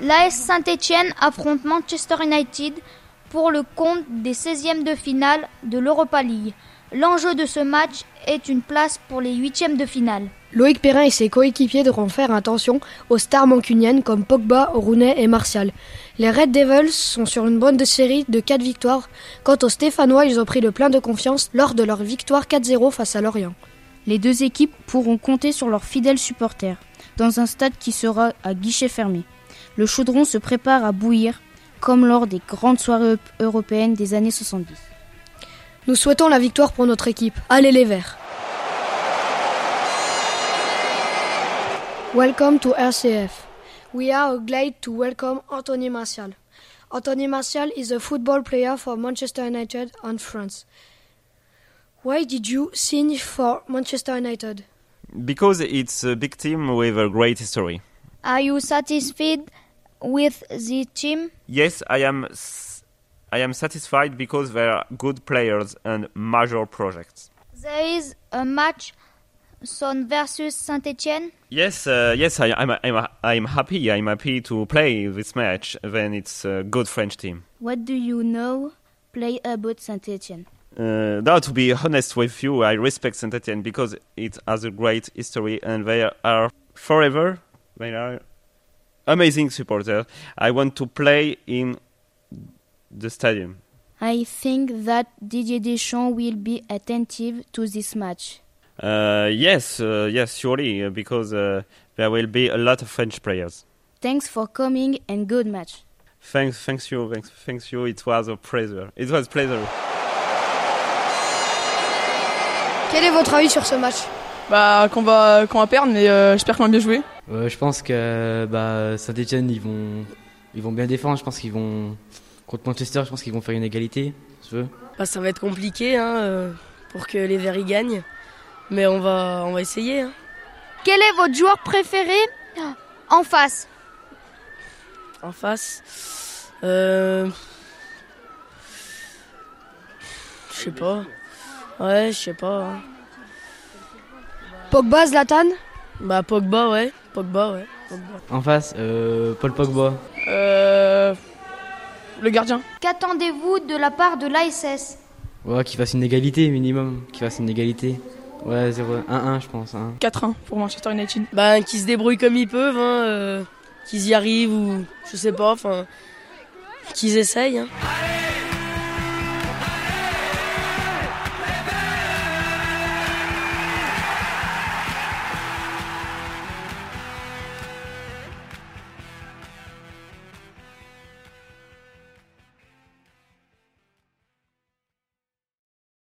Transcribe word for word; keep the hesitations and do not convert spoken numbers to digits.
L'A S Saint-Étienne affronte Manchester United pour le compte des seizièmes de finale de l'Europa League. L'enjeu de ce match est une place pour les huitièmes de finale. Loïc Perrin et ses coéquipiers devront faire attention aux stars mancuniennes comme Pogba, Rooney et Martial. Les Red Devils sont sur une bonne série de quatre victoires. Quant aux Stéphanois, ils ont pris le plein de confiance lors de leur victoire quatre zéro face à Lorient. Les deux équipes pourront compter sur leurs fidèles supporters, dans un stade qui sera à guichet fermé. Le chaudron se prépare à bouillir, comme lors des grandes soirées européennes des années soixante-dix. Nous souhaitons la victoire pour notre équipe. Allez les Verts! Welcome to R C F. We are glad to welcome Anthony Martial. Anthony Martial is a football player for Manchester United and France. Why did you sign for Manchester United? Because it's a big team with a great history. Are you satisfied with the team? Yes, I am. I am satisfied because they are good players and major projects. There is a match, Son versus Saint-Étienne. Yes, uh, yes, I, I'm, I'm, I'm happy. I'm happy to play this match when it's a good French team. What do you know play about Saint-Étienne? Uh, now, to be honest with you, I respect Saint-Étienne because it has a great history and they are forever. They are amazing supporters. I want to play in the stadium. I think that Didier Deschamps will be attentive to this match. Uh, yes, uh, yes, surely, uh, because uh, there will be a lot of French players. Thanks for coming and good match. Thanks, thanks you, thanks, thanks you. It was a pleasure. It was a pleasure. Quel est votre avis sur ce match? Bah, qu'on va, qu'on va perdre, mais euh, j'espère qu'on va bien jouer. Euh, je pense que bah, Saint-Étienne, ils vont, ils vont bien défendre. Je pense qu'ils vont contre Manchester. Je pense qu'ils vont faire une égalité. Si tu veux. Bah, ça va être compliqué hein, euh, pour que les Verts y gagnent. Mais on va, on va essayer. Hein. Quel est votre joueur préféré en face? En face euh... Je sais pas. Ouais, je sais pas. Hein. Pogba, Zlatan? Bah Pogba, ouais. Pogba, ouais. Pogba. En face, euh, Paul Pogba. Euh... Le gardien. Qu'attendez-vous de la part de l'A S S? Ouais, qu'il fasse une égalité minimum. Qu'il fasse une égalité. Ouais, zéro un un je pense. Hein. quatre un pour Manchester United. Bah qu'ils se débrouillent comme ils peuvent, hein, euh, qu'ils y arrivent ou je sais pas, enfin qu'ils essayent. Hein.